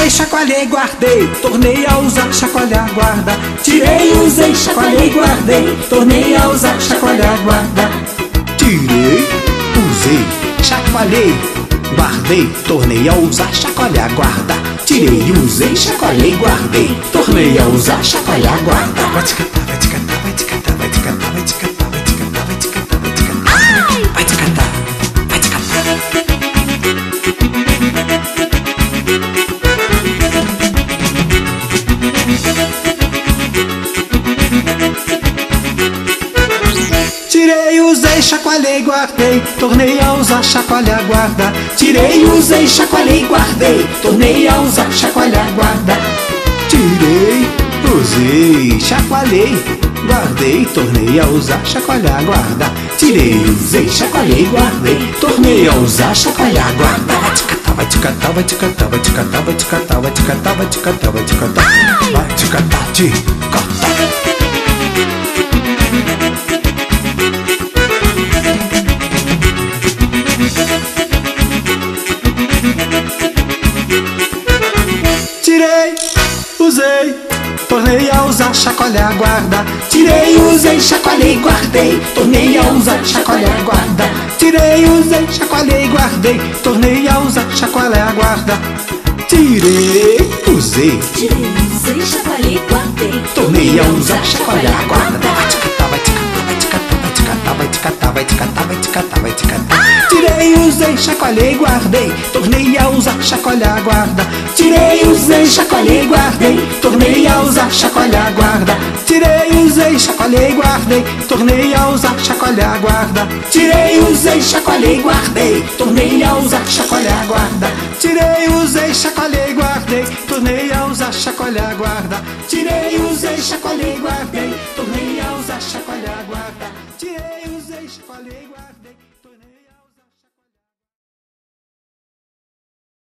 usei, chacoalhei, guardei, tornei a usar, chacoalhar, guardar. Tirei, usei, chacoalhei, guardei, tornei a usar, chacoalhar, guardar. Tirei, usei, chacoalhei, guardei, tornei a usar, chacoalhar, guardar. Tirei, usei, chacoalhei, guardei, tornei a usar, chacoalhar, guardar. Vai te catar, vai te catar, vai te catar, vai te catar, vai te catar, vai te catar, vai te catar, vai te catar, vai te catar, vai te catar. Tirei, usei, chacoalhei, guardei, tornei a usar, chacoalhar, guardar. Tirei, usei, chacoalhei, guardei, tornei a usar, chacoalhar, guardar. Tirei, usei, chacoalhei, guardei, tornei a usar, chacoalhar, guardar. Tirei, usei, chacoalhei, guardei, tornei a usar, chacoalhar, guardar. Vai te catar, vai te catar, vai te catar, vai te catar, vai te catar, vai te catar, vai te catar, vai te catar, te catar. Tirei, usei, tornei a usar, chacoalhar, guardar. Tirei, usei, chacoalhei, guardei, tornei a usar, chacoalhar, guardar. Tirei, usei, chacoalhei, guardei, tornei a usar, chacoalhar, guardar. Tirei, usei, chacoalhei, guardei, tornei a usar, chacoalhar, guardar. Vai te catar, vai te catar, vai te catar, vai te catar, vai te catar, vai te catar, vai te catar, vai te catar. Tirei, usei, chacoalhei, guardei, tornei a usar, chacoalhar, guardar. Tirei, usei, chacoalhei, guardei, tornei a usar, chacoalhar, guardar. Tirei, usei, chacoalhei, guardei, tornei a usar, chacoalhar, guardar. Tirei, usei, chacoalhei, guardei, tornei a usar, chacoalhar, guardar. Tirei, usei, chacoalhei, guardei, tornei a usar, chacoalhar, guardar. Tirei, usei, chacoalhei, guardei.